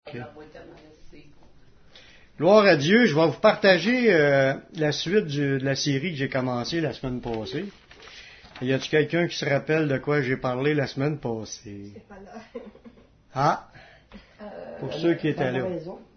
Okay. Gloire à Dieu, je vais vous partager la suite de la série que j'ai commencée la semaine passée. Y a-t-il quelqu'un qui se rappelle de quoi j'ai parlé la semaine passée? C'est pas là. Ah! Pour ceux qui étaient là.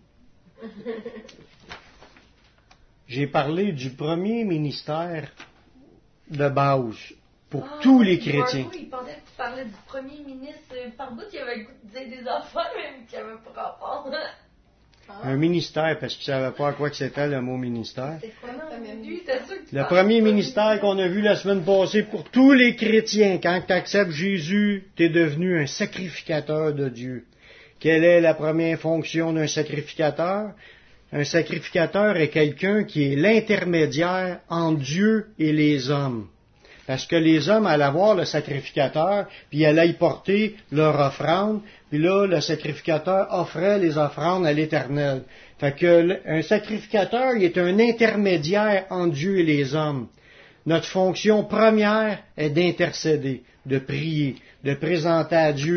J'ai parlé du premier ministère de base pour tous les chrétiens. Il pensait que tu parlais du premier ministre par bout qui avait dit des affaires même qui n'avaient pas rapport. Un ministère, parce qu'il ne savait pas à quoi que c'était le mot ministère. C'est quoi le premier ministère? Le premier ministère qu'on a vu la semaine passée pour tous les chrétiens. Quand tu acceptes Jésus, tu es devenu un sacrificateur de Dieu. Quelle est la première fonction d'un sacrificateur? Un sacrificateur est quelqu'un qui est l'intermédiaire entre Dieu et les hommes. Parce que les hommes allaient voir le sacrificateur, puis ils allaient y porter leur offrande, puis là, le sacrificateur offrait les offrandes à l'Éternel. Fait que un sacrificateur, il est un intermédiaire entre Dieu et les hommes. Notre fonction première est d'intercéder, de prier, de présenter à Dieu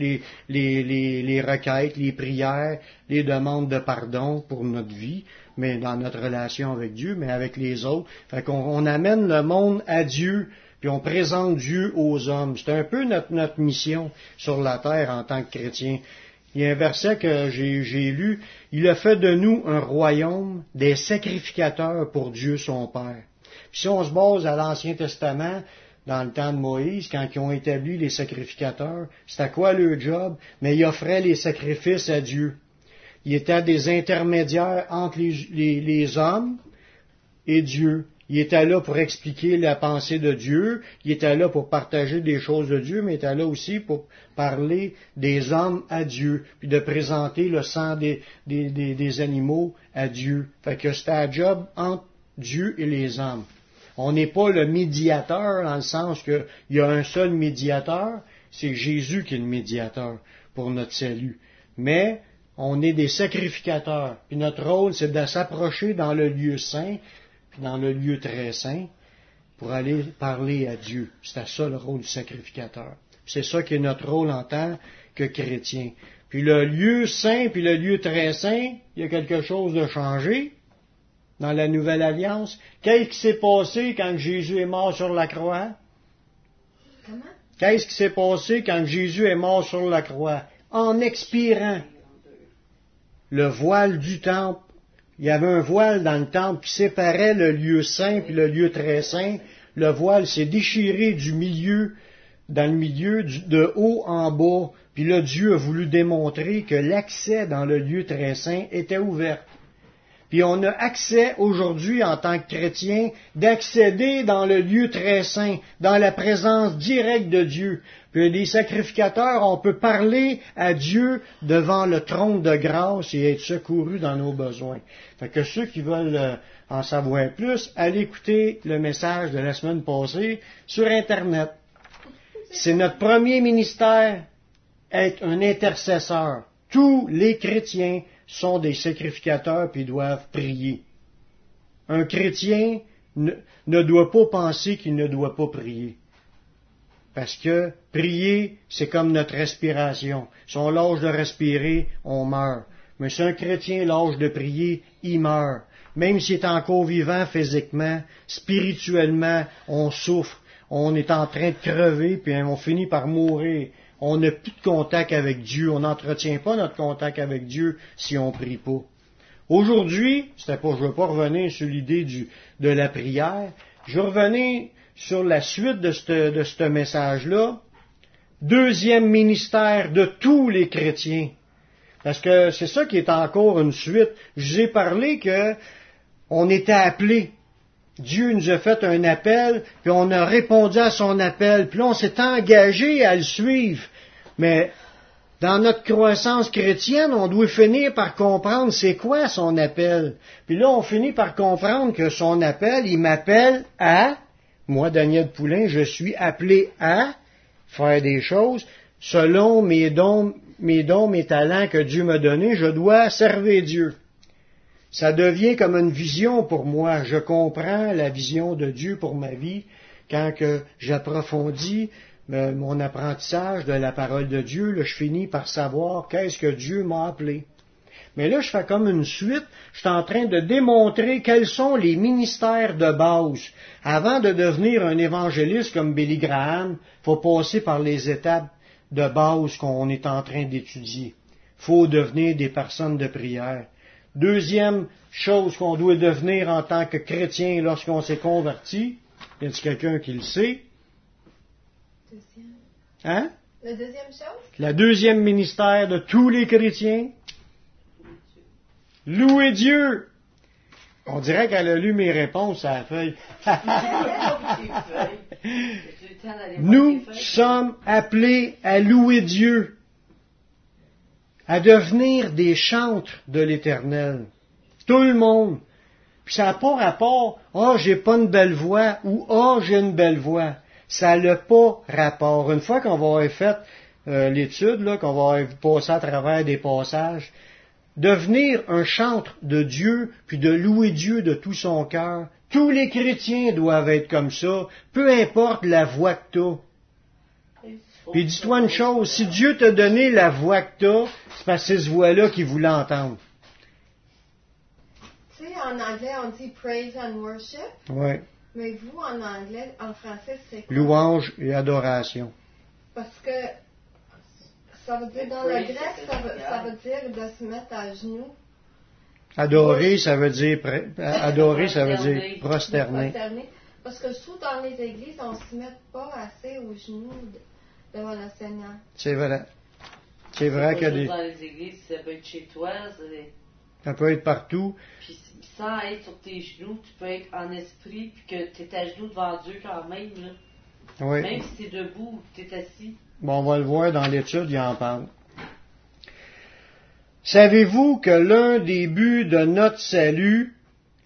les requêtes, les prières, les demandes de pardon pour notre vie, mais dans notre relation avec Dieu, mais avec les autres. Fait qu'on amène le monde à Dieu, puis on présente Dieu aux hommes. C'est un peu notre mission sur la terre en tant que chrétien. Il y a un verset que j'ai lu. Il a fait de nous un royaume des sacrificateurs pour Dieu son Père. Puis si on se base à l'Ancien Testament, dans le temps de Moïse, quand ils ont établi les sacrificateurs, c'était quoi leur job? Mais ils offraient les sacrifices à Dieu. Ils étaient des intermédiaires entre les hommes et Dieu. Ils étaient là pour expliquer la pensée de Dieu, ils étaient là pour partager des choses de Dieu, mais ils étaient là aussi pour parler des hommes à Dieu, puis de présenter le sang des animaux à Dieu. Fait que c'était un job entre Dieu et les hommes. On n'est pas le médiateur dans le sens qu'il y a un seul médiateur, c'est Jésus qui est le médiateur pour notre salut. Mais on est des sacrificateurs. Puis notre rôle, c'est de s'approcher dans le lieu saint, puis dans le lieu très saint, pour aller parler à Dieu. C'est ça le rôle du sacrificateur. C'est ça qui est notre rôle en tant que chrétien. Puis le lieu saint, puis le lieu très saint, il y a quelque chose de changé. Dans la Nouvelle Alliance, qu'est-ce qui s'est passé quand Jésus est mort sur la croix? Comment? Qu'est-ce qui s'est passé quand Jésus est mort sur la croix? En expirant le voile du temple. Il y avait un voile dans le temple qui séparait le lieu saint puis le lieu très saint. Le voile s'est déchiré dans le milieu, de haut en bas. Puis là, Dieu a voulu démontrer que l'accès dans le lieu très saint était ouvert. Puis on a accès aujourd'hui en tant que chrétien d'accéder dans le lieu très saint, dans la présence directe de Dieu. Puis les sacrificateurs, on peut parler à Dieu devant le trône de grâce et être secourus dans nos besoins. Fait que ceux qui veulent en savoir plus, allez écouter le message de la semaine passée sur Internet. C'est notre premier ministère, être un intercesseur. Tous les chrétiens sont des sacrificateurs puis doivent prier. Un chrétien ne doit pas penser qu'il ne doit pas prier. Parce que prier, c'est comme notre respiration. Si on lâche de respirer, on meurt. Mais si un chrétien lâche de prier, il meurt. Même s'il est encore vivant physiquement, spirituellement, on souffre. On est en train de crever, puis on finit par mourir. On n'a plus de contact avec Dieu. On n'entretient pas notre contact avec Dieu si on ne prie pas. Aujourd'hui, je ne veux pas revenir sur l'idée de la prière. Je vais revenir sur la suite de ce message-là. Deuxième ministère de tous les chrétiens. Parce que c'est ça qui est encore une suite. Je vous ai parlé qu'on était appelés. Dieu nous a fait un appel, puis on a répondu à son appel, puis là on s'est engagé à le suivre. Mais dans notre croissance chrétienne, on doit finir par comprendre c'est quoi son appel. Puis là on finit par comprendre que son appel, il m'appelle à, moi Daniel Poulain, je suis appelé à faire des choses selon mes dons, mes talents que Dieu m'a donnés, je dois servir Dieu. Ça devient comme une vision pour moi. Je comprends la vision de Dieu pour ma vie quand que j'approfondis mon apprentissage de la parole de Dieu. Là, je finis par savoir qu'est-ce que Dieu m'a appelé. Mais là, je fais comme une suite. Je suis en train de démontrer quels sont les ministères de base. Avant de devenir un évangéliste comme Billy Graham, il faut passer par les étapes de base qu'on est en train d'étudier. Il faut devenir des personnes de prière. Deuxième chose qu'on doit devenir en tant que chrétien lorsqu'on s'est converti, y a-t-il quelqu'un qui le sait? Deuxième. Hein? La deuxième chose? La deuxième ministère de tous les chrétiens? Louer Dieu! On dirait qu'elle a lu mes réponses à la feuille. Nous sommes appelés à louer Dieu, à devenir des chantres de l'Éternel. Tout le monde. Puis ça n'a pas rapport, j'ai pas une belle voix, ou j'ai une belle voix. Ça n'a pas rapport. Une fois qu'on va avoir fait l'étude, là, qu'on va avoir passé à travers des passages, devenir un chantre de Dieu, puis de louer Dieu de tout son cœur, tous les chrétiens doivent être comme ça, peu importe la voix que tu as. Puis dis-toi une chose, si Dieu t'a donné la voix que tu as, c'est parce que c'est cette voix-là qu'il voulait entendre. Tu sais, en anglais, on dit praise and worship. Oui. Mais vous, en anglais, en français, c'est quoi? Louange et adoration. Parce que ça veut dire, dans le grec, ça veut dire de se mettre à genoux. Adorer, ça veut dire prosterner. Parce que je trouve dans les églises, on ne se met pas assez aux genoux devant le Seigneur. C'est vrai. C'est vrai qu'il y a des... Dans les églises, ça peut être chez toi, ça peut être partout. Puis sans être sur tes genoux, tu peux être en esprit, puis que tu es à genoux devant Dieu quand même, là. Oui. Même si tu es debout ou tu es assis. Bon, on va le voir dans l'étude, il en parle. Savez-vous que l'un des buts de notre salut,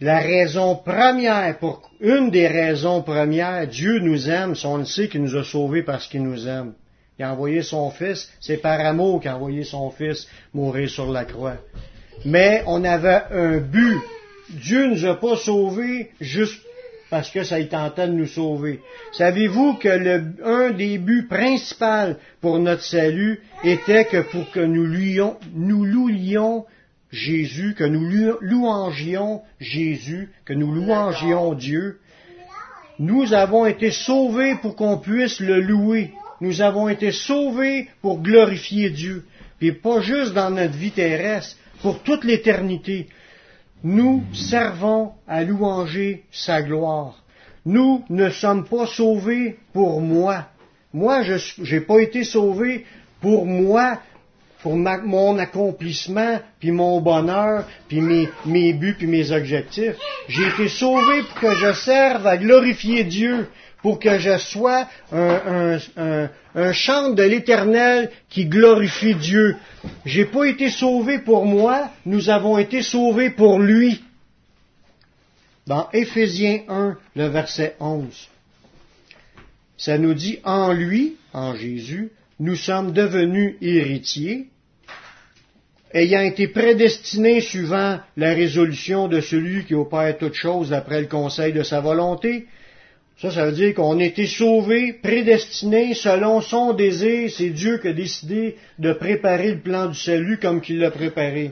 une des raisons premières, Dieu nous aime, si on le sait qu'il nous a sauvés parce qu'il nous aime. Il a envoyé son Fils, c'est par amour qu'il a envoyé son Fils mourir sur la croix. Mais on avait un but. Dieu ne nous a pas sauvés juste parce que ça y tentait de nous sauver. Savez-vous que un des buts principaux pour notre salut était que pour que nous louions Jésus, que nous louangions Jésus, que nous louangions Dieu. Nous avons été sauvés pour qu'on puisse le louer. Nous avons été sauvés pour glorifier Dieu. Puis pas juste dans notre vie terrestre, pour toute l'éternité. Nous servons à louanger sa gloire. Nous ne sommes pas sauvés pour moi. Moi, je n'ai pas été sauvé pour moi, pour mon accomplissement, puis mon bonheur, puis mes buts, puis mes objectifs. J'ai été sauvé pour que je serve à glorifier Dieu, pour que je sois un chant de l'Éternel qui glorifie Dieu. J'ai pas été sauvé pour moi, nous avons été sauvés pour lui. Dans Éphésiens 1, le verset 11, ça nous dit, en lui, en Jésus, nous sommes devenus héritiers, ayant été prédestinés suivant la résolution de celui qui opère toutes choses d'après le conseil de sa volonté. Ça veut dire qu'on a été sauvés, prédestinés selon son désir. C'est Dieu qui a décidé de préparer le plan du salut comme qu'il l'a préparé.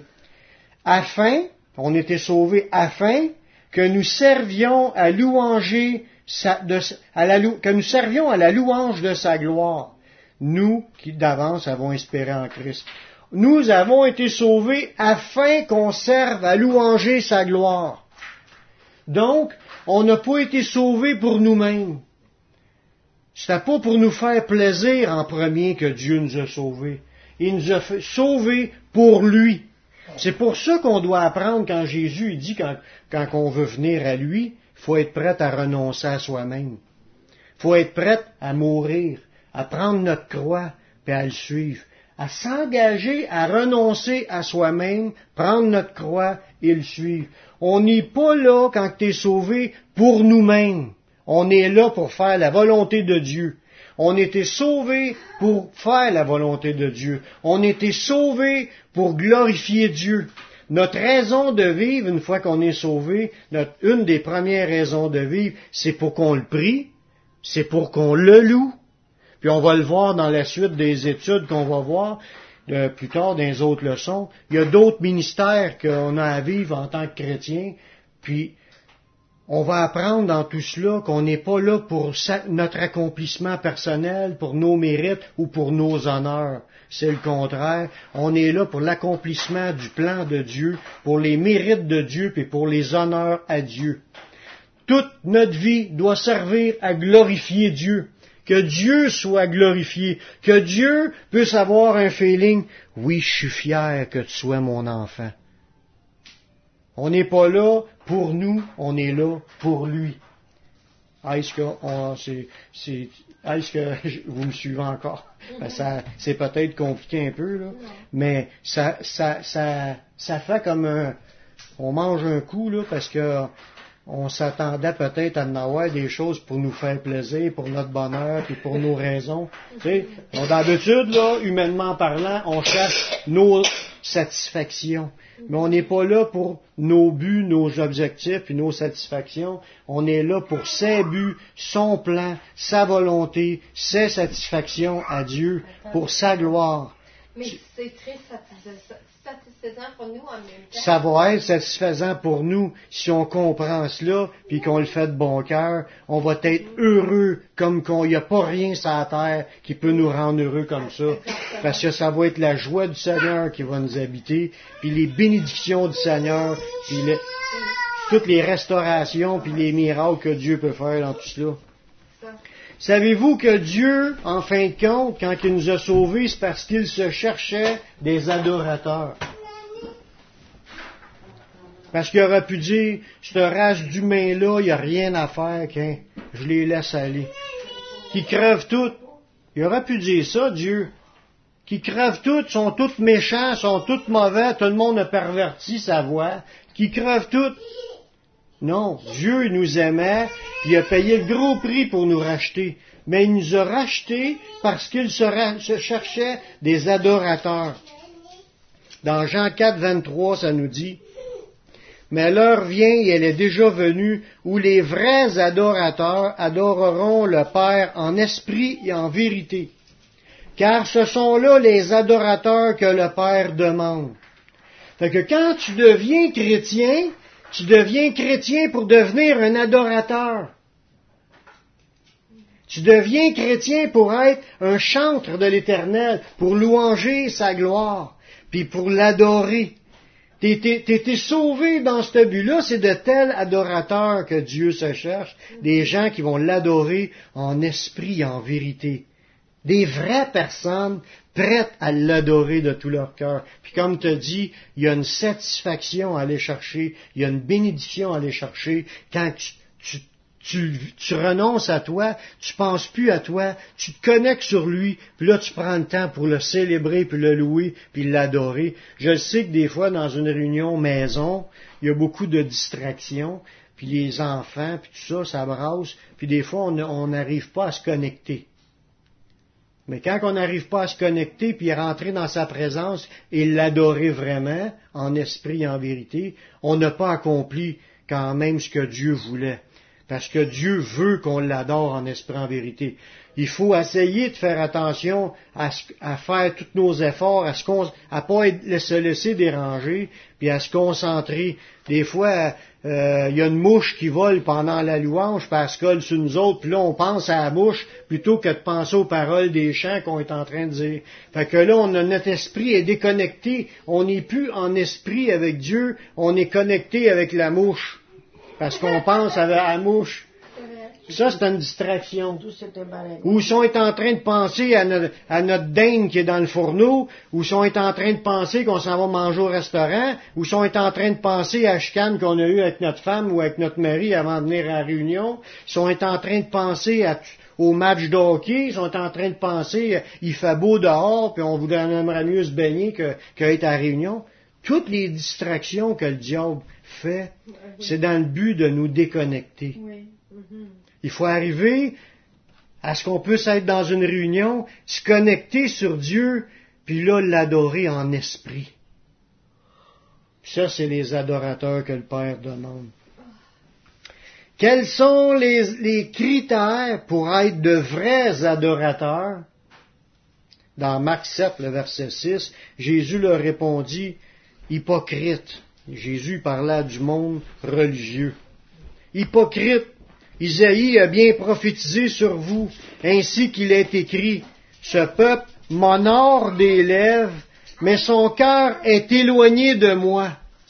On était sauvés afin que nous servions à louanger que nous servions à la louange de sa gloire. Nous qui d'avance avons espéré en Christ. Nous avons été sauvés afin qu'on serve à louanger sa gloire. Donc, on n'a pas été sauvés pour nous-mêmes. C'était pas pour nous faire plaisir en premier que Dieu nous a sauvés. Il nous a sauvés pour lui. C'est pour ça qu'on doit apprendre quand Jésus dit quand on veut venir à lui, il faut être prêt à renoncer à soi-même. Il faut être prêt à mourir, à prendre notre croix et à le suivre. À s'engager à renoncer à soi-même, prendre notre croix et le suivre. On n'est pas là, quand tu es sauvé, pour nous-mêmes. On est là pour faire la volonté de Dieu. On était sauvés pour faire la volonté de Dieu. On était sauvés pour glorifier Dieu. Notre raison de vivre, une fois qu'on est sauvé, une des premières raisons de vivre, c'est pour qu'on le prie, c'est pour qu'on le loue. Puis on va le voir dans la suite des études qu'on va voir. plus tard dans les autres leçons. Il y a d'autres ministères qu'on a à vivre en tant que chrétiens. Puis, on va apprendre dans tout cela qu'on n'est pas là pour notre accomplissement personnel, pour nos mérites ou pour nos honneurs. C'est le contraire. On est là pour l'accomplissement du plan de Dieu, pour les mérites de Dieu et pour les honneurs à Dieu. Toute notre vie doit servir à glorifier Dieu. Que Dieu soit glorifié. Que Dieu puisse avoir un feeling. Oui, je suis fier que tu sois mon enfant. On n'est pas là pour nous, on est là pour lui. Est-ce que vous me suivez encore? C'est peut-être compliqué un peu, là, mais ça fait comme on mange un coup, là, parce que on s'attendait peut-être à en avoir des choses pour nous faire plaisir, pour notre bonheur, puis pour nos raisons. Tu sais, d'habitude, là, humainement parlant, on cherche nos satisfactions. Mais on n'est pas là pour nos buts, nos objectifs et nos satisfactions. On est là pour ses buts, son plan, sa volonté, ses satisfactions à Dieu, pour sa gloire. Mais c'est très satisfaisant pour nous en même temps. Ça va être satisfaisant pour nous si on comprend cela, puis qu'on le fait de bon cœur. On va être heureux, comme qu'il n'y a pas rien sur la terre qui peut nous rendre heureux comme ça. Parce que ça va être la joie du Seigneur qui va nous habiter, puis les bénédictions du Seigneur, puis toutes les restaurations, puis les miracles que Dieu peut faire dans tout cela. Savez-vous que Dieu, en fin de compte, quand il nous a sauvés, c'est parce qu'il se cherchait des adorateurs. Parce qu'il aurait pu dire, cette race d'humains-là, il n'y a rien à faire, qu'un, je les laisse aller. Qui crèvent toutes. Il aurait pu dire ça, Dieu. Qui crèvent toutes, sont toutes méchants, sont toutes mauvais, tout le monde a perverti sa voix. Qui crèvent toutes. Non, Dieu nous aimait, il a payé le gros prix pour nous racheter. Mais il nous a rachetés parce qu'il se cherchait des adorateurs. Dans Jean 4, 23, ça nous dit, « Mais l'heure vient et elle est déjà venue où les vrais adorateurs adoreront le Père en esprit et en vérité. Car ce sont là les adorateurs que le Père demande. » Fait que quand tu deviens chrétien pour devenir un adorateur. Tu deviens chrétien pour être un chantre de l'Éternel, pour louanger sa gloire, puis pour l'adorer. T'es sauvé dans ce but-là, c'est de tels adorateurs que Dieu se cherche, des gens qui vont l'adorer en esprit et en vérité. Des vraies personnes prêtes à l'adorer de tout leur cœur. Puis comme tu as dit, il y a une satisfaction à aller chercher, il y a une bénédiction à aller chercher quand tu renonces à toi, tu penses plus à toi, tu te connectes sur lui, puis là tu prends le temps pour le célébrer, puis le louer, puis l'adorer. Je sais que des fois dans une réunion maison, il y a beaucoup de distractions, puis les enfants, puis tout ça, ça brasse, puis des fois on n'arrive pas à se connecter. Mais quand on n'arrive pas à se connecter puis rentrer dans sa présence et l'adorer vraiment, en esprit et en vérité, on n'a pas accompli quand même ce que Dieu voulait. Parce que Dieu veut qu'on l'adore en esprit et en vérité. Il faut essayer de faire attention à faire tous nos efforts, à pas se laisser déranger, puis à se concentrer. Des fois, il y a une mouche qui vole pendant la louange, puis elle se colle sur nous autres, puis là, on pense à la mouche plutôt que de penser aux paroles des chants qu'on est en train de dire. Fait que là, notre esprit est déconnecté. On n'est plus en esprit avec Dieu, on est connecté avec la mouche. Parce qu'on pense à la mouche. Ça, c'est une distraction. Ou si on est en train de penser à notre dinde qui est dans le fourneau, ou si on est en train de penser qu'on s'en va manger au restaurant, ou si on est en train de penser à la chicane qu'on a eue avec notre femme ou avec notre mari avant de venir à la réunion, si on est en train de penser au match de hockey, si on est en train de penser il fait beau dehors, puis on aimerait mieux se baigner qu'être à la réunion. Toutes les distractions que le diable fait, c'est dans le but de nous déconnecter. Oui. Il faut arriver à ce qu'on puisse être dans une réunion, se connecter sur Dieu, puis là, l'adorer en esprit. Ça, c'est les adorateurs que le Père demande. Quels sont les critères pour être de vrais adorateurs? dans Marc 7, le verset 6, Jésus leur répondit, hypocrite. Jésus parlait du monde religieux. Hypocrite, Isaïe a bien prophétisé sur vous, ainsi qu'il est écrit, ce peuple m'honore des lèvres, mais son cœur est éloigné de moi.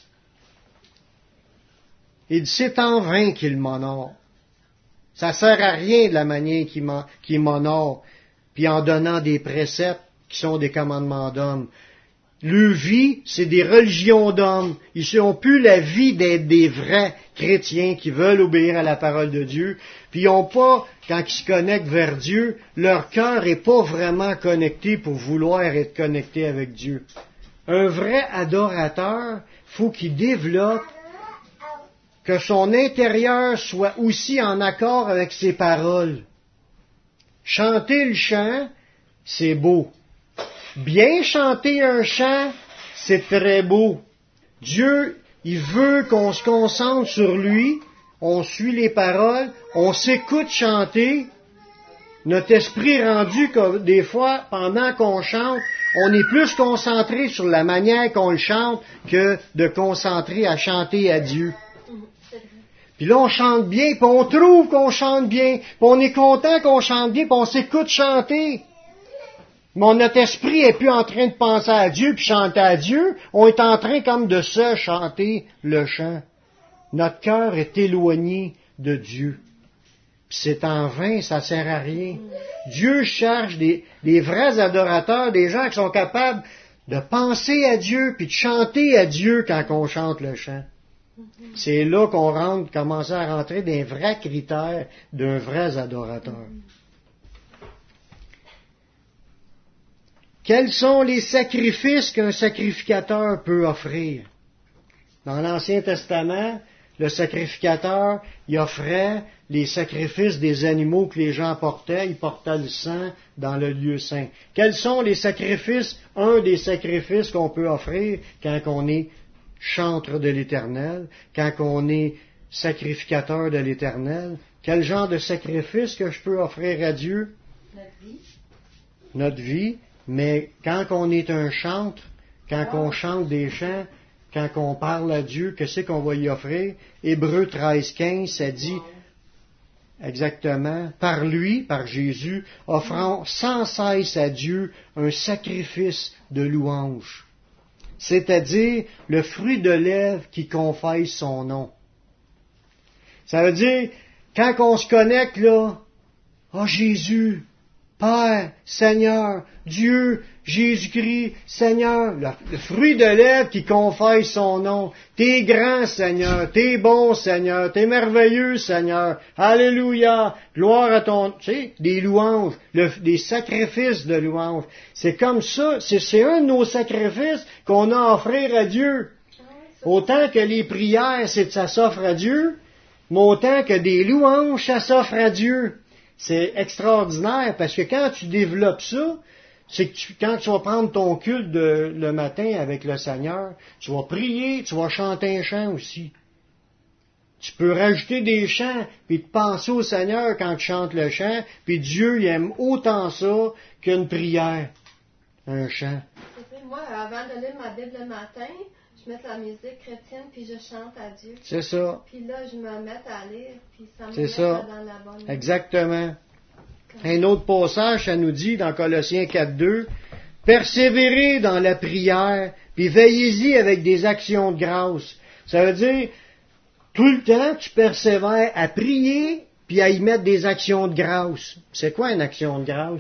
Il dit, c'est en vain qu'il m'honore. Ça sert à rien de la manière qu'il m'honore, puis en donnant des préceptes qui sont des commandements d'hommes. Leur vie, c'est des religions d'hommes. Ils n'ont plus la vie d'être des vrais chrétiens qui veulent obéir à la parole de Dieu. Puis ils n'ont pas, quand ils se connectent vers Dieu, leur cœur n'est pas vraiment connecté pour vouloir être connecté avec Dieu. Un vrai adorateur, faut qu'il développe que son intérieur soit aussi en accord avec ses paroles. Chanter le chant, c'est beau. Bien chanter un chant, c'est très beau. Dieu, il veut qu'on se concentre sur lui, on suit les paroles, on s'écoute chanter. Notre esprit rendu que des fois, pendant qu'on chante, on est plus concentré sur la manière qu'on le chante que de concentrer à chanter à Dieu. Puis là, on chante bien, puis on trouve qu'on chante bien, puis on est content qu'on chante bien, puis on s'écoute chanter. Mais notre esprit est plus en train de penser à Dieu puis chanter à Dieu. On est en train comme de se chanter le chant. Notre cœur est éloigné de Dieu. Puis c'est en vain, ça sert à rien. Dieu cherche des vrais adorateurs, des gens qui sont capables de penser à Dieu puis de chanter à Dieu quand on chante le chant. C'est là qu'on commence à rentrer dans les vrais critères d'un vrai adorateur. Quels sont les sacrifices qu'un sacrificateur peut offrir? Dans l'Ancien Testament, le sacrificateur, il offrait les sacrifices des animaux que les gens portaient. Il portait le sang dans le lieu saint. Quels sont les sacrifices? Un des sacrifices qu'on peut offrir quand on est chantre de l'Éternel, quand on est sacrificateur de l'Éternel. Quel genre de sacrifice que je peux offrir à Dieu? Notre vie. Notre vie. Mais quand on est un chantre, quand on chante des chants, quand on parle à Dieu, qu'est-ce qu'on va y offrir? Hébreux 13:15, ça dit exactement, par lui, par Jésus, offrant sans cesse à Dieu un sacrifice de louange. C'est-à-dire le fruit de lèvres qui confesse son nom. Ça veut dire, quand on se connecte là, oh Jésus, Père, Seigneur, Dieu, Jésus-Christ, Seigneur, le fruit de lèvres qui confesse son nom. T'es grand, Seigneur, t'es bon, Seigneur, t'es merveilleux, Seigneur. Alléluia, gloire à ton... Tu sais, des louanges, des sacrifices de louanges. C'est comme ça, c'est un de nos sacrifices qu'on a à offrir à Dieu. Autant que les prières, ça s'offre à Dieu, mais autant que des louanges, ça s'offre à Dieu. C'est extraordinaire parce que quand tu développes ça, c'est que quand tu vas prendre ton culte le matin avec le Seigneur, tu vas prier, tu vas chanter un chant aussi. Tu peux rajouter des chants, puis te penser au Seigneur quand tu chantes le chant, puis Dieu il aime autant ça qu'une prière, un chant. Moi, avant de lire ma Bible le matin, je mets la musique chrétienne, puis je chante à Dieu. C'est ça. Puis là, je me mets à lire, puis ça me C'est met ça. dans la bonne... Exactement. Un autre passage, ça nous dit dans Colossiens 4:2, persévérez dans la prière, puis veillez-y avec des actions de grâce. Ça veut dire, tout le temps, tu persévères à prier, puis à y mettre des actions de grâce. C'est quoi une action de grâce?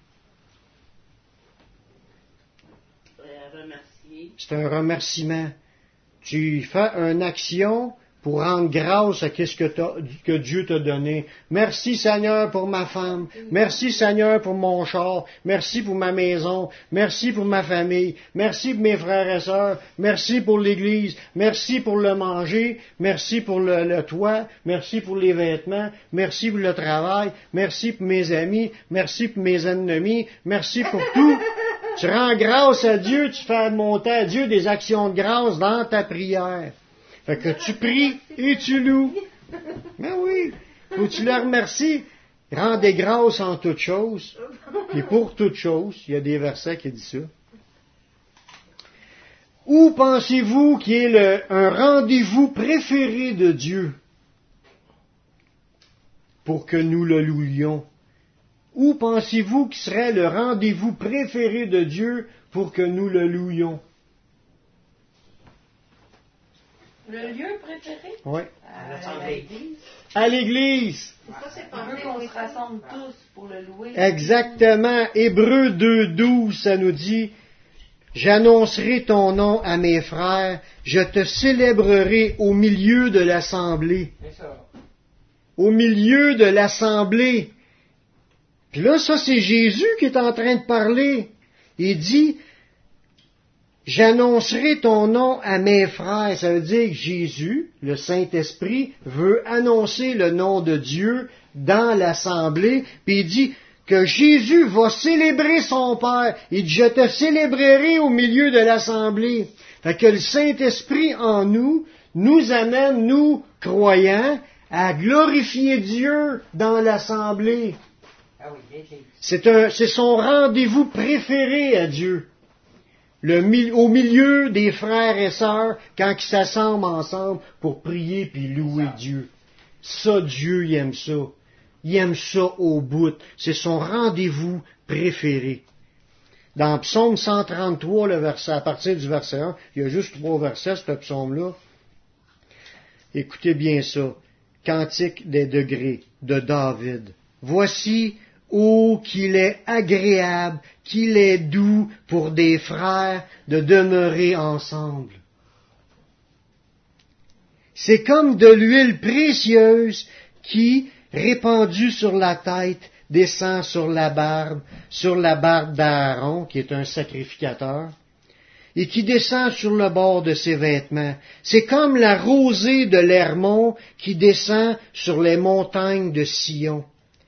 Remercier. C'est un remerciement. Tu fais une action pour rendre grâce à ce que Dieu t'a donné. Merci Seigneur pour ma femme. Merci Seigneur pour mon char. Merci pour ma maison. Merci pour ma famille. Merci pour mes frères et sœurs. Merci pour l'Église. Merci pour le manger. Merci pour le toit. Merci pour les vêtements. Merci pour le travail. Merci pour mes amis. Merci pour mes ennemis. Merci pour tout. Tu rends grâce à Dieu. Tu fais monter à Dieu des actions de grâce dans ta prière. Fait que tu pries et tu loues. Mais oui, faut que tu le remercies. Rendez grâce en toutes choses, puis pour toutes choses, il y a des versets qui disent ça. Où pensez-vous qu'il est un rendez-vous préféré de Dieu pour que nous le louions? Où pensez-vous qu'il serait le rendez-vous préféré de Dieu pour que nous le louions? Le lieu préféré? Oui. À l'église. À l'Église. Ça, c'est On veut qu'on se rassemble tous pour le louer. Exactement. Hébreux 2:12, ça nous dit, j'annoncerai ton nom à mes frères, je te célébrerai au milieu de l'assemblée. Au milieu de l'assemblée. Puis là, ça, c'est Jésus qui est en train de parler. Il dit, j'annoncerai ton nom à mes frères. Ça veut dire que Jésus, le Saint-Esprit, veut annoncer le nom de Dieu dans l'assemblée. Puis il dit que Jésus va célébrer son Père. Il dit, je te célébrerai au milieu de l'assemblée. Fait que le Saint-Esprit en nous, nous amène, nous, croyants, à glorifier Dieu dans l'assemblée. C'est son rendez-vous préféré à Dieu. Au milieu des frères et sœurs, quand ils s'assemblent ensemble pour prier puis louer Dieu. Ça, Dieu, il aime ça. Il aime ça au bout. C'est son rendez-vous préféré. Dans Psaume 133, le verset, à partir du verset 1, il y a juste 3 versets, ce psaume-là. Écoutez bien ça. Cantique des degrés de David. Voici, ô qu'il est agréable, qu'il est doux pour des frères de demeurer ensemble. C'est comme de l'huile précieuse qui, répandue sur la tête, descend sur la barbe d'Aaron, qui est un sacrificateur, et qui descend sur le bord de ses vêtements. C'est comme la rosée de l'Hermon qui descend sur les montagnes de Sion.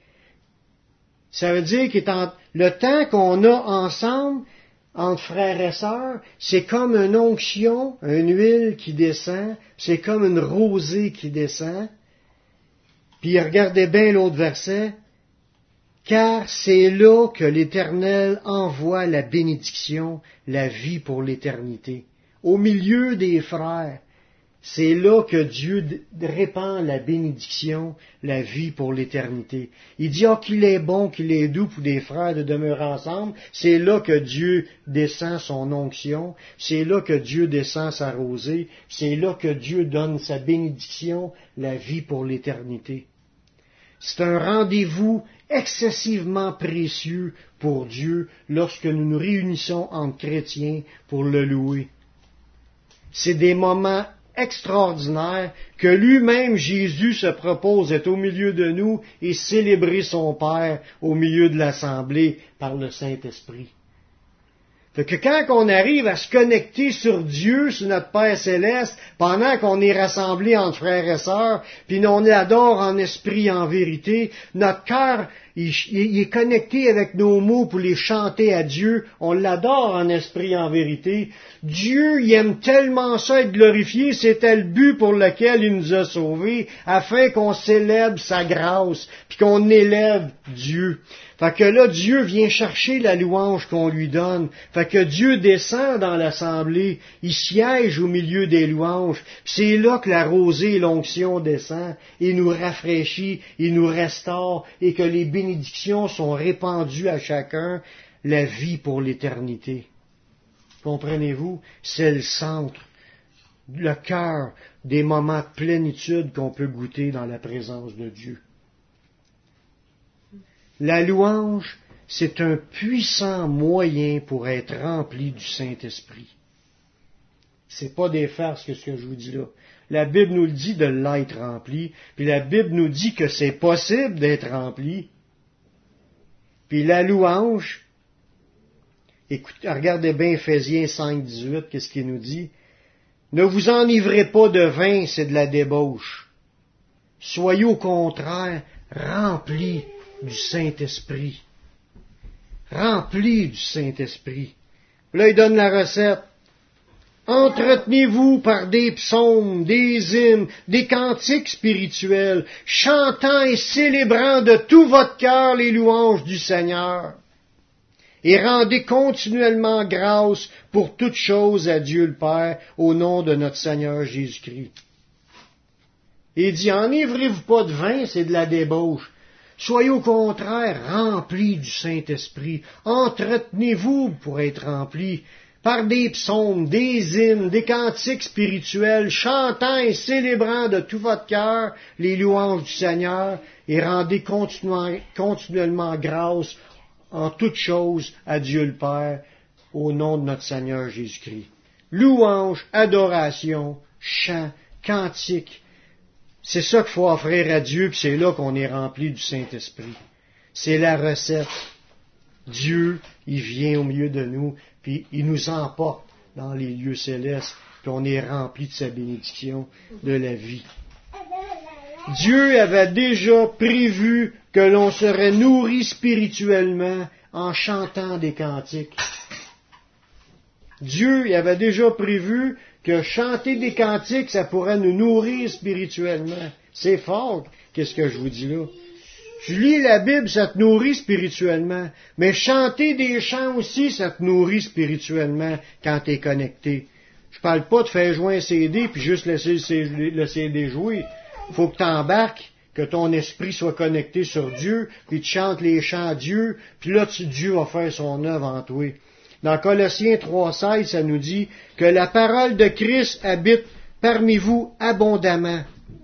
Ça veut dire que le temps qu'on a ensemble, entre frères et sœurs, c'est comme une onction, une huile qui descend, c'est comme une rosée qui descend. Puis regardez bien l'autre verset, car c'est là que l'Éternel envoie la bénédiction, la vie pour l'éternité. Au milieu des frères, c'est là que Dieu répand la bénédiction, la vie pour l'éternité. Il dit, qu'il est bon, qu'il est doux pour des frères de demeurer ensemble. C'est là que Dieu descend son onction. C'est là que Dieu descend sa rosée. C'est là que Dieu donne sa bénédiction, la vie pour l'éternité. C'est un rendez-vous excessivement précieux pour Dieu lorsque nous nous réunissons entre chrétiens pour le louer. C'est des moments extraordinaire que lui-même, Jésus, se propose d'être au milieu de nous et célébrer son Père au milieu de l'assemblée par le Saint-Esprit. Fait que quand on arrive à se connecter sur Dieu, sur notre Père Céleste, pendant qu'on est rassemblés entre frères et sœurs, puis on l'adore en esprit et en vérité, notre cœur, il est connecté avec nos mots pour les chanter à Dieu, on l'adore en esprit et en vérité. Dieu, il aime tellement ça être glorifié, c'était le but pour lequel il nous a sauvés, afin qu'on célèbre sa grâce, puis qu'on élève Dieu. Fait que là, Dieu vient chercher la louange qu'on lui donne. Fait que Dieu descend dans l'assemblée, il siège au milieu des louanges. C'est là que la rosée et l'onction descend, et nous rafraîchit, et nous restaure, et que les bénédictions sont répandues à chacun, la vie pour l'éternité. Comprenez-vous? C'est le centre, le cœur des moments de plénitude qu'on peut goûter dans la présence de Dieu. La louange, c'est un puissant moyen pour être rempli du Saint-Esprit. C'est pas des farces que ce que je vous dis là. La Bible nous le dit de l'être rempli, puis la Bible nous dit que c'est possible d'être rempli. Puis la louange, écoutez, regardez bien Éphésiens 5:18, qu'est-ce qu'il nous dit? Ne vous enivrez pas de vin, c'est de la débauche. Soyez au contraire remplis du Saint-Esprit. Rempli du Saint-Esprit. Là, il donne la recette. Entretenez-vous par des psaumes, des hymnes, des cantiques spirituels, chantant et célébrant de tout votre cœur les louanges du Seigneur. Et rendez continuellement grâce pour toutes choses à Dieu le Père, au nom de notre Seigneur Jésus-Christ. Et il dit, enivrez-vous pas de vin, c'est de la débauche. Soyez au contraire remplis du Saint-Esprit. Entretenez-vous pour être remplis par des psaumes, des hymnes, des cantiques spirituels, chantant et célébrant de tout votre cœur les louanges du Seigneur, et rendez continuellement grâce en toutes choses à Dieu le Père, au nom de notre Seigneur Jésus-Christ. Louange, adoration, chant, cantique, c'est ça qu'il faut offrir à Dieu, puis c'est là qu'on est rempli du Saint-Esprit. C'est la recette. Dieu, il vient au milieu de nous, puis il nous emporte dans les lieux célestes, puis on est rempli de sa bénédiction, de la vie. Dieu avait déjà prévu que l'on serait nourri spirituellement en chantant des cantiques. Dieu avait déjà prévu que chanter des cantiques, ça pourrait nous nourrir spirituellement. C'est fort, qu'est-ce que je vous dis là. Tu lis la Bible, ça te nourrit spirituellement. Mais chanter des chants aussi, ça te nourrit spirituellement quand tu es connecté. Je parle pas de faire jouer un CD puis juste laisser le CD jouer. Il faut que tu embarques, que ton esprit soit connecté sur Dieu, puis tu chantes les chants à Dieu, puis là, Dieu va faire son œuvre en toi. Dans Colossiens 3,16, ça nous dit que la parole de Christ habite parmi vous abondamment.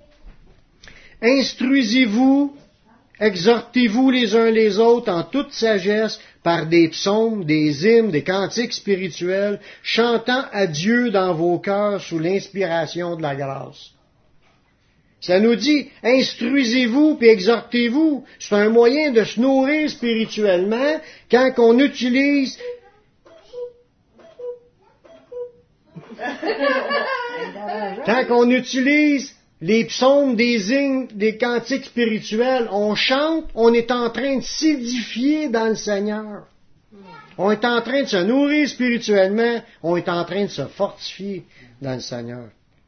Instruisez-vous, exhortez-vous les uns les autres en toute sagesse par des psaumes, des hymnes, des cantiques spirituels, chantant à Dieu dans vos cœurs sous l'inspiration de la grâce. Ça nous dit, instruisez-vous puis exhortez-vous. C'est un moyen de se nourrir spirituellement quand on utilise les psaumes, des hymnes, des cantiques spirituels, on chante, on est en train de s'édifier dans le Seigneur. On est en train de se nourrir spirituellement, on est en train de se fortifier dans le Seigneur.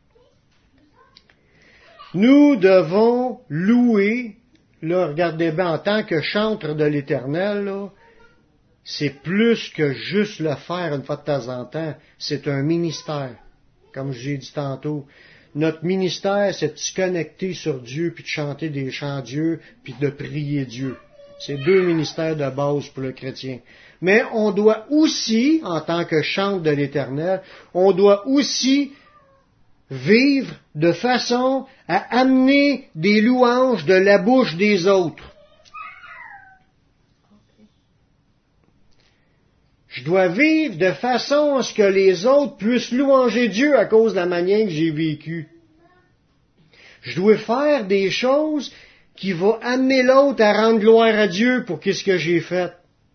Nous devons louer, là, regardez bien, en tant que chantre de l'Éternel, là, c'est plus que juste le faire une fois de temps en temps. C'est un ministère, comme j'ai dit tantôt. Notre ministère, c'est de se connecter sur Dieu, puis de chanter des chants à Dieu, puis de prier Dieu. C'est deux ministères de base pour le chrétien. Mais on doit aussi, en tant que chantre de l'Éternel, on doit aussi vivre de façon à amener des louanges de la bouche des autres. Je dois vivre de façon à ce que les autres puissent louanger Dieu à cause de la manière que j'ai vécu. Je dois faire des choses qui vont amener l'autre à rendre gloire à Dieu pour qu'est-ce que j'ai fait.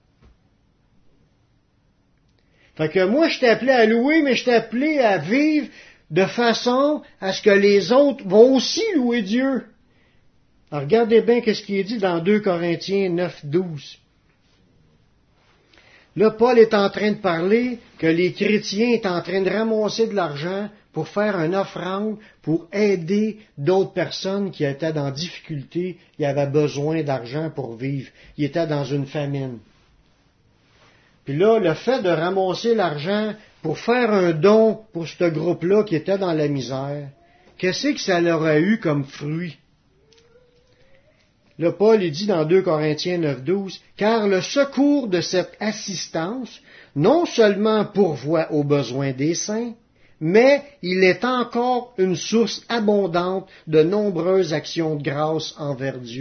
Fait que moi, je t'ai appelé à louer, mais je t'ai appelé à vivre de façon à ce que les autres vont aussi louer Dieu. Alors, regardez bien ce qui est dit dans 2 Corinthiens 9, 12. Là, Paul est en train de parler que les chrétiens sont en train de ramasser de l'argent pour faire une offrande, pour aider d'autres personnes qui étaient dans difficulté, qui avaient besoin d'argent pour vivre. Ils étaient dans une famine. Puis là, le fait de ramasser l'argent pour faire un don pour ce groupe-là qui était dans la misère, qu'est-ce que ça leur a eu comme fruit? Là, Paul il dit dans 2 Corinthiens 9, 12, « Car le secours de cette assistance, non seulement pourvoit aux besoins des saints, mais il est encore une source abondante de nombreuses actions de grâce envers Dieu. »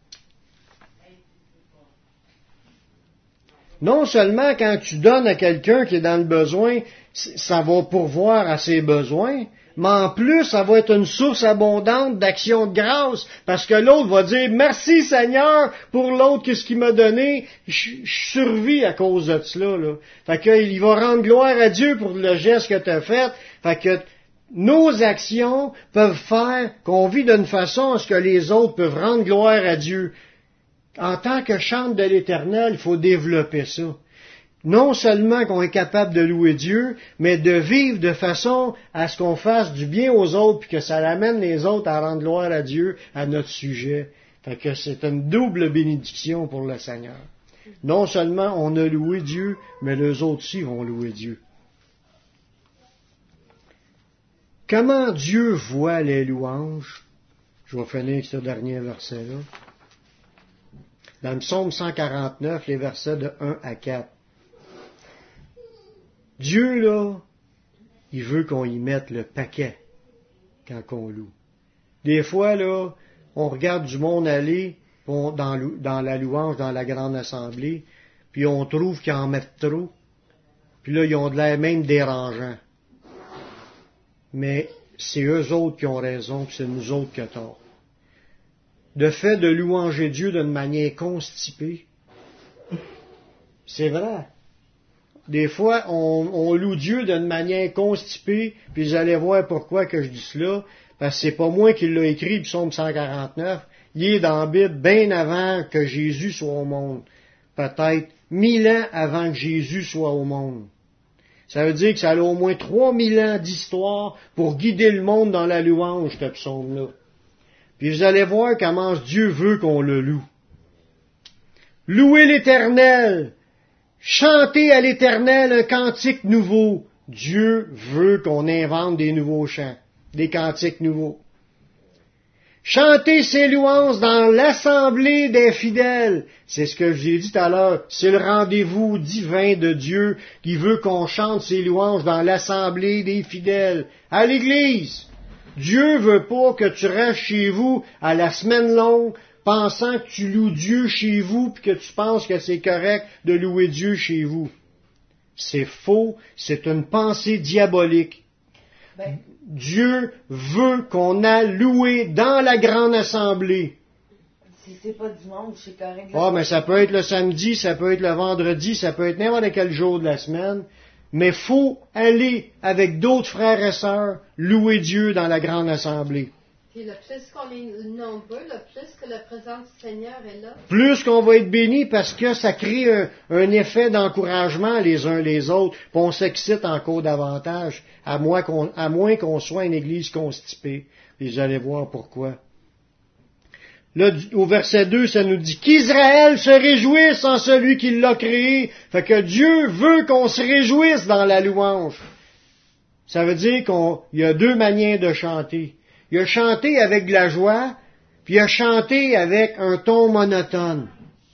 Non seulement quand tu donnes à quelqu'un qui est dans le besoin, ça va pourvoir à ses besoins, mais en plus, ça va être une source abondante d'actions de grâce, parce que l'autre va dire « Merci Seigneur pour l'autre, qu'est-ce qu'il m'a donné, je survis à cause de cela. » là. Fait qu'il va rendre gloire à Dieu pour le geste que tu as fait. Fait que nos actions peuvent faire qu'on vit d'une façon à ce que les autres peuvent rendre gloire à Dieu. En tant que chantre de l'Éternel, il faut développer ça. Non seulement qu'on est capable de louer Dieu, mais de vivre de façon à ce qu'on fasse du bien aux autres, puis que ça amène les autres à rendre gloire à Dieu à notre sujet. Fait que c'est une double bénédiction pour le Seigneur. Non seulement on a loué Dieu, mais les autres aussi vont louer Dieu. Comment Dieu voit les louanges? Je vais finir avec ce dernier verset-là. Dans le psaume 149, les versets de 1 à 4. Dieu, là, il veut qu'on y mette le paquet quand on loue. Des fois, là, on regarde du monde aller dans la louange, dans la grande assemblée, puis on trouve qu'ils en mettent trop, puis là, ils ont de l'air même dérangeants. Mais c'est eux autres qui ont raison, puis c'est nous autres qui avons tort. Le fait de louanger Dieu d'une manière constipée, c'est vrai. Des fois, on loue Dieu d'une manière constipée, puis vous allez voir pourquoi que je dis cela, parce que c'est pas moi qui l'ai écrit, le psaume 149, il est dans la Bible bien avant que Jésus soit au monde. Peut-être 1000 ans avant que Jésus soit au monde. Ça veut dire que ça a au moins 3000 ans d'histoire pour guider le monde dans la louange, ce psaume-là. Puis vous allez voir comment Dieu veut qu'on le loue. Louez l'Éternel! Chantez à l'Éternel un cantique nouveau. Dieu veut qu'on invente des nouveaux chants, des cantiques nouveaux. Chantez ses louanges dans l'assemblée des fidèles. C'est ce que je vous ai dit tout à l'heure. C'est le rendez-vous divin de Dieu qui veut qu'on chante ses louanges dans l'assemblée des fidèles. À l'Église. Dieu veut pas que tu restes chez vous à la semaine longue pensant que tu loues Dieu chez vous puis que tu penses que c'est correct de louer Dieu chez vous. C'est faux, c'est une pensée diabolique. Dieu veut qu'on a loué dans la grande assemblée. Si c'est pas dimanche, c'est correct. Mais ça peut être le samedi, ça peut être le vendredi, ça peut être n'importe quel jour de la semaine. Mais faut aller avec d'autres frères et sœurs louer Dieu dans la grande assemblée. Puis le plus qu'on est nombreux, le plus que la présence du Seigneur est là. Plus qu'on va être bénis parce que ça crée un effet d'encouragement les uns les autres, puis on s'excite encore davantage, à moins qu'on soit une église constipée. Et vous allez voir pourquoi. Là, au verset 2, ça nous dit qu'Israël se réjouisse en celui qui l'a créé. Fait que Dieu veut qu'on se réjouisse dans la louange. Ça veut dire qu'il y a deux manières de chanter. Il a chanté avec de la joie, puis il a chanté avec un ton monotone.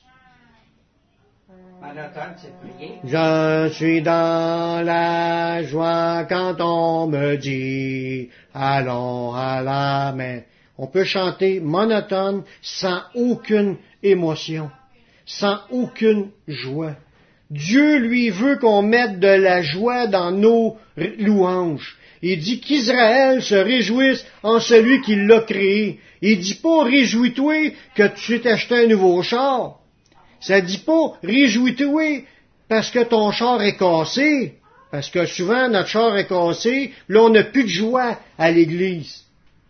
Monotone, c'est prier. Je suis dans la joie quand on me dit allons à la main. On peut chanter monotone sans aucune émotion, sans aucune joie. Dieu, lui, veut qu'on mette de la joie dans nos louanges. Il dit qu'Israël se réjouisse en celui qui l'a créé. Il dit pas réjouis-toi que tu t'es acheté un nouveau char. Ça dit pas réjouis-toi parce que ton char est cassé. Parce que souvent notre char est cassé, là on n'a plus de joie à l'église.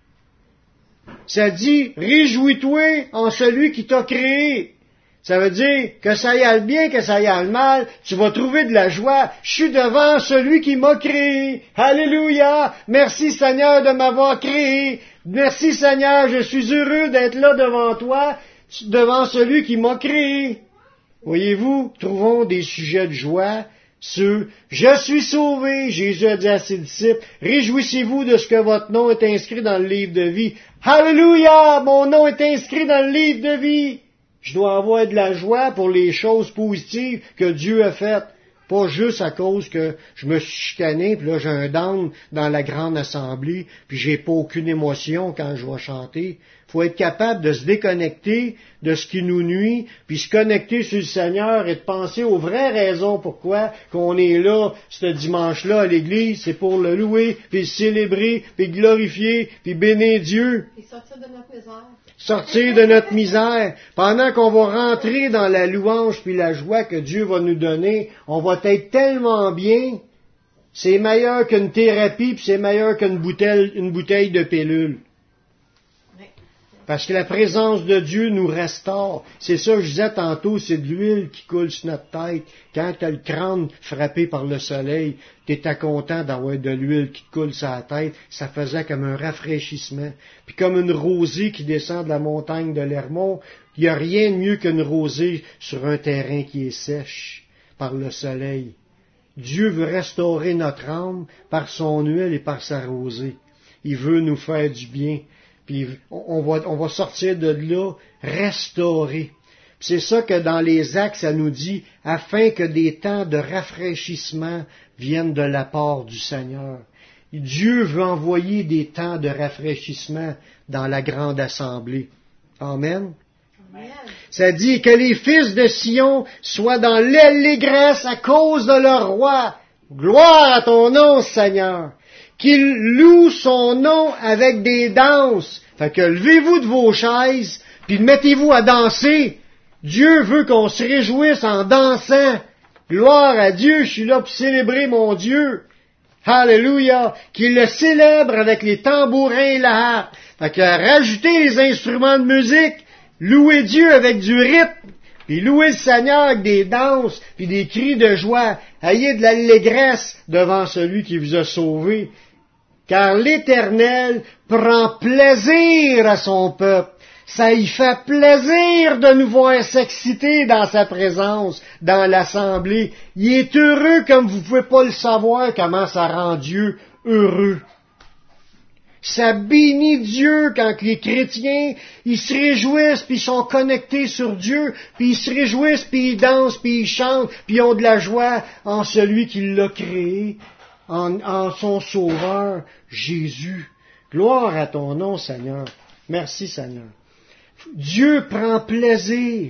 Ça dit réjouis-toi en celui qui t'a créé. Ça veut dire que ça y a le bien, que ça y a le mal, tu vas trouver de la joie. Je suis devant celui qui m'a créé. Alléluia! Merci Seigneur de m'avoir créé. Merci Seigneur, je suis heureux d'être là devant toi, devant celui qui m'a créé. Voyez-vous, trouvons des sujets de joie. Je suis sauvé, Jésus a dit à ses disciples, réjouissez-vous de ce que votre nom est inscrit dans le livre de vie. Alléluia! Mon nom est inscrit dans le livre de vie. Je dois avoir de la joie pour les choses positives que Dieu a faites. Pas juste à cause que je me suis chicané, puis là j'ai un down dans la grande assemblée, puis j'ai pas aucune émotion quand je vais chanter. Faut être capable de se déconnecter de ce qui nous nuit, puis se connecter sur le Seigneur et de penser aux vraies raisons pourquoi qu'on est là ce dimanche-là à l'église. C'est pour le louer, puis le célébrer, puis glorifier, puis bénir Dieu. Et sortir de notre misère. Sortir de notre misère. Pendant qu'on va rentrer dans la louange puis la joie que Dieu va nous donner, on va être tellement bien. C'est meilleur qu'une thérapie puis c'est meilleur qu'une bouteille de pilule. Parce que la présence de Dieu nous restaure. C'est ça que je disais tantôt, c'est de l'huile qui coule sur notre tête. Quand tu as le crâne frappé par le soleil, tu étais content d'avoir de l'huile qui te coule sur la tête. Ça faisait comme un rafraîchissement. Puis comme une rosée qui descend de la montagne de l'Hermont, il n'y a rien de mieux qu'une rosée sur un terrain qui est sèche par le soleil. Dieu veut restaurer notre âme par son huile et par sa rosée. Il veut nous faire du bien. Puis on va sortir de là restauré. C'est ça que dans les Actes, ça nous dit, afin que des temps de rafraîchissement viennent de la part du Seigneur. Dieu veut envoyer des temps de rafraîchissement dans la grande assemblée. Amen. Amen. Ça dit que les fils de Sion soient dans l'allégresse à cause de leur roi. Gloire à ton nom, Seigneur. Qu'il loue son nom avec des danses. Fait que levez-vous de vos chaises, puis mettez-vous à danser. Dieu veut qu'on se réjouisse en dansant. Gloire à Dieu, je suis là pour célébrer mon Dieu. Alléluia. Qu'il le célèbre avec les tambourins et la harpe. Fait que rajoutez les instruments de musique. Louez Dieu avec du rythme. Puis louez le Seigneur avec des danses, puis des cris de joie. Ayez de l'allégresse devant celui qui vous a sauvé. Car l'Éternel prend plaisir à son peuple. Ça y fait plaisir de nous voir s'exciter dans sa présence, dans l'assemblée. Il est heureux comme vous ne pouvez pas le savoir comment ça rend Dieu heureux. Ça bénit Dieu quand les chrétiens, ils se réjouissent, puis ils sont connectés sur Dieu, puis ils se réjouissent, puis ils dansent, puis ils chantent, puis ils ont de la joie en celui qui l'a créé, en son Sauveur, Jésus. Gloire à ton nom, Seigneur. Merci, Seigneur. Dieu prend plaisir.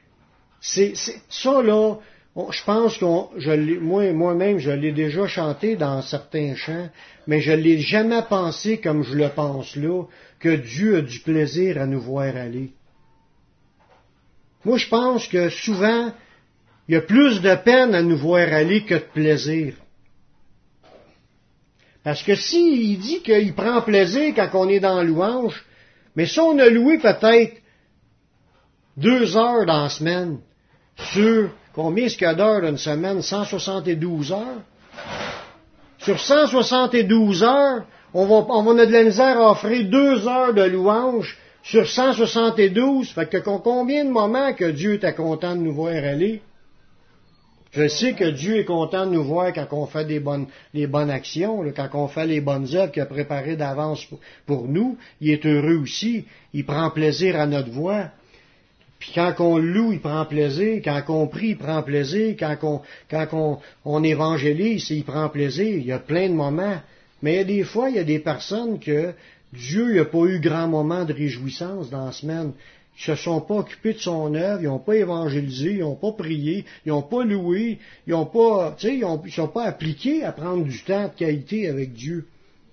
Ça, là, je pense moi-même, je l'ai déjà chanté dans certains chants, mais je ne l'ai jamais pensé comme je le pense là, que Dieu a du plaisir à nous voir aller. Moi, je pense que souvent, il y a plus de peine à nous voir aller que de plaisir. Parce que s'il dit qu'il prend plaisir quand on est dans la louange, mais si on a loué peut-être 2 heures dans la semaine, sur combien est-ce qu'il y a d'heures d'une semaine? 172 heures. Sur 172 heures, on va avoir de la misère à offrir 2 heures de louange sur 172. Fait que combien de moments que Dieu était content de nous voir aller? Je sais que Dieu est content de nous voir quand on fait les bonnes actions, là, quand on fait les bonnes œuvres qu'il a préparées d'avance pour nous. Il est heureux aussi. Il prend plaisir à notre voix. Puis quand on loue, il prend plaisir. Quand on prie, il prend plaisir. Quand on évangélise, il prend plaisir. Il y a plein de moments. Mais il y a des fois, il y a des personnes que Dieu n'a pas eu grand moment de réjouissance dans la semaine. Ils ne se sont pas occupés de son œuvre, ils n'ont pas évangélisé, ils n'ont pas prié, ils n'ont pas loué, ils n'ont pas, ils ne sont pas appliqués à prendre du temps de qualité avec Dieu.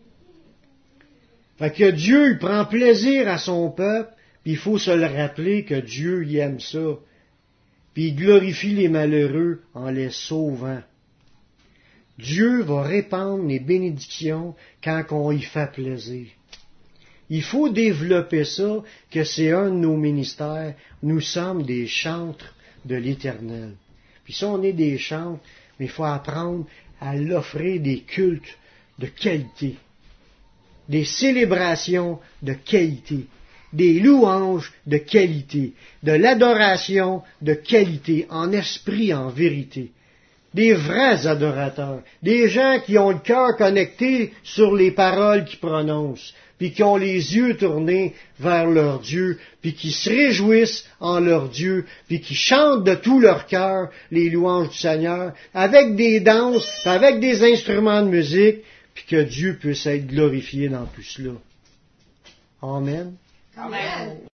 Fait que Dieu, il prend plaisir à son peuple, puis il faut se le rappeler que Dieu, il aime ça. Puis il glorifie les malheureux en les sauvant. Dieu va répandre les bénédictions quand on y fait plaisir. Il faut développer ça, que c'est un de nos ministères. Nous sommes des chantres de l'Éternel. Puis ça, on est des chantres, mais il faut apprendre à l'offrir des cultes de qualité, des célébrations de qualité, des louanges de qualité, de l'adoration de qualité, en esprit, en vérité. Des vrais adorateurs, des gens qui ont le cœur connecté sur les paroles qu'ils prononcent, puis qui ont les yeux tournés vers leur Dieu, puis qui se réjouissent en leur Dieu, puis qui chantent de tout leur cœur les louanges du Seigneur, avec des danses, avec des instruments de musique, puis que Dieu puisse être glorifié dans tout cela. Amen. Amen.